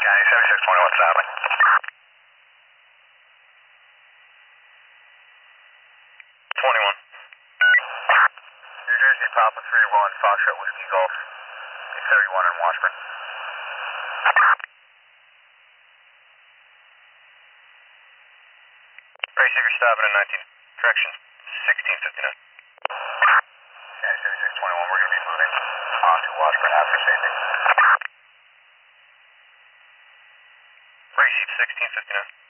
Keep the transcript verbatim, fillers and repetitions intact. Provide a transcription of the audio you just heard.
County seventy-six twenty, what's happening? twenty-one. New Jersey Papa three one, Foxtrot Whiskey Golf, thirty-one in Washburn. Receiver stopping in nineteen, correction, sixteen fifty-nine. County seventy-six twenty-one, we're going to be moving on to Washburn after safety. Receive sixteen fifty-nine.